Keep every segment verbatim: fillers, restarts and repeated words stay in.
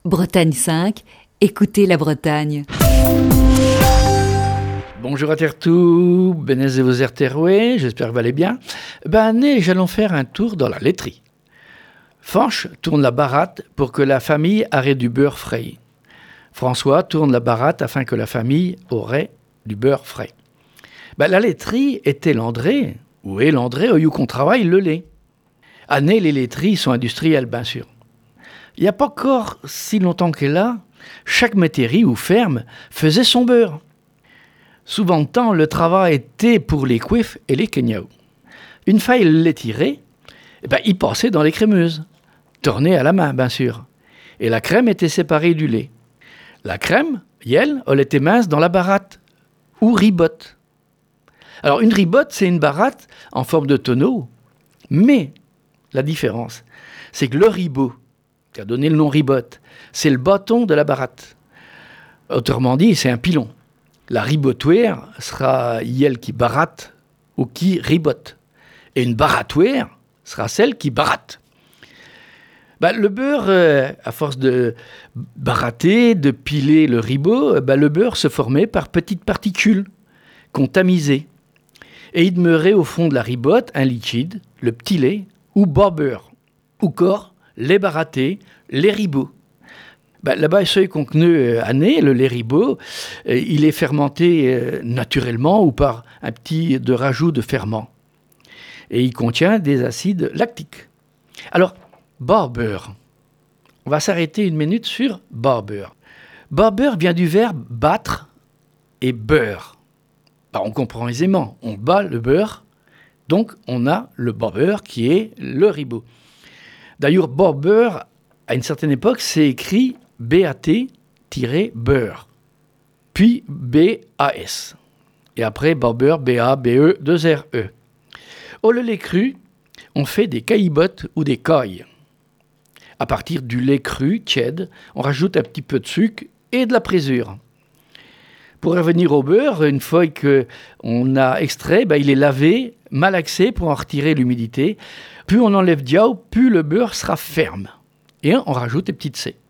Bretagne cinq, écoutez la Bretagne. Bonjour à Tertou, Benez et vos Terroué, j'espère que vous allez bien. Ben, nous allons faire un tour dans la laiterie. Fanche tourne la baratte pour que la famille aurait du beurre frais. François tourne la baratte afin que la famille aurait du beurre frais. Ben, la laiterie était l'André, ou est l'André, où qu'on travaille le lait. Année, les laiteries sont industrielles, bien sûr. Il n'y a pas encore si longtemps que là, chaque métairie ou ferme faisait son beurre. Souvent de temps, le travail était pour les couifs et les kenyao. Une fois il les tirait, eh ben, il passait dans les crémeuses, tournées à la main, bien sûr. Et la crème était séparée du lait. La crème, elle, elle était mince dans la baratte, ou ribotte. Alors, une ribotte, c'est une baratte en forme de tonneau, mais la différence, c'est que le ribot, qui a donné le nom ribotte, c'est le bâton de la baratte. Autrement dit, c'est un pilon. La ribotouère sera elle qui baratte ou qui ribotte. Et une baratouère sera celle qui baratte. Ben, le beurre, euh, à force de baratter, de piler le ribot, ben, le beurre se formait par petites particules qu'on tamisait. Et il demeurait au fond de la ribotte un liquide, le petit lait, ou bas-beurre, ou corps, lait baratté, lait ribot. Ben, là-bas, ce contenu euh, année, le lait ribot, euh, il est fermenté euh, naturellement ou par un petit de rajout de ferment. Et il contient des acides lactiques. Alors, bas-beurre. On va s'arrêter une minute sur bas-beurre. Bas-beurre vient du verbe battre et beurre. Ben, on comprend aisément. On bat le beurre, donc on a le bas-beurre qui est le ribot. D'ailleurs, bas-beurre, à une certaine époque, c'est écrit B A T-beurre, puis B A S. Et après, bas-beurre, B A B E deux R E. Au lait cru, on fait des caillebottes ou des cailles. À partir du lait cru, tiède, on rajoute un petit peu de sucre et de la présure. Pour revenir au beurre, une fois qu'on a extrait, ben, il est lavé, malaxé pour en retirer l'humidité. Plus on enlève diao, plus le beurre sera ferme. Et on rajoute des petites C.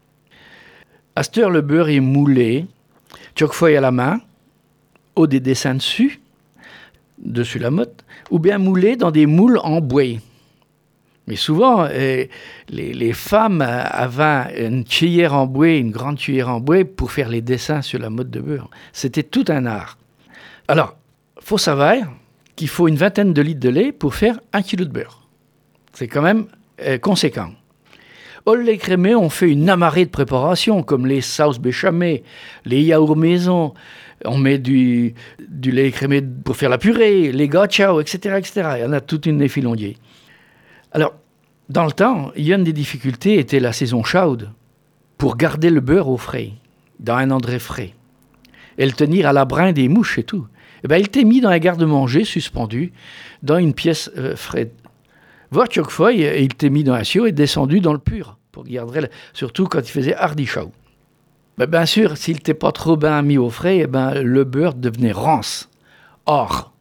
À cette heure, le beurre est moulé, chaque fois à la main, au des dessins dessus, dessus la motte, ou bien moulé dans des moules en bois. Mais souvent, euh, les, les femmes avaient une cuillère en bois, une grande cuillère en bois pour faire les dessins sur la motte de beurre. C'était tout un art. Alors, il faut savoir qu'il faut une vingtaine de litres de lait pour faire un kilo de beurre. C'est quand même euh, conséquent. Au lait crémé, on fait une amarrée de préparation, comme les sauces béchamel, les yaourts maison. On met du, du lait crémé pour faire la purée, les gâteaux, et cetera, et cetera. Il y en a toute une effilondier. Alors, dans le temps, il y a une des difficultés était la saison chaude pour garder le beurre au frais, dans un endroit frais, et le tenir à l'abrin des mouches et tout. Et ben, il était mis dans un garde-manger suspendu dans une pièce euh, fraîche. Voir chaque fois, il était mis dans un sio et descendu dans le pur, pour garder, surtout quand il faisait hardi chaud. Ben, bien sûr, s'il n'était pas trop bien mis au frais, eh ben, le beurre devenait rance. Or,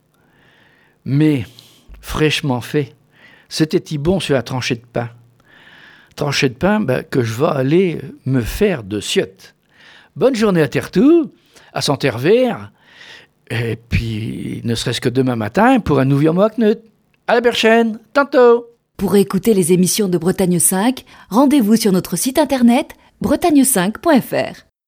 mais fraîchement fait, c'était bon sur la tranchée de pain. Tranchée de pain ben, que je vais aller me faire de ciottes. Bonne journée à Tertou, à Santervers, et puis ne serait-ce que demain matin pour un nouveau mois Knut. À la prochaine, tantôt. Pour écouter les émissions de Bretagne cinq, rendez-vous sur notre site internet bretagne cinq point f r.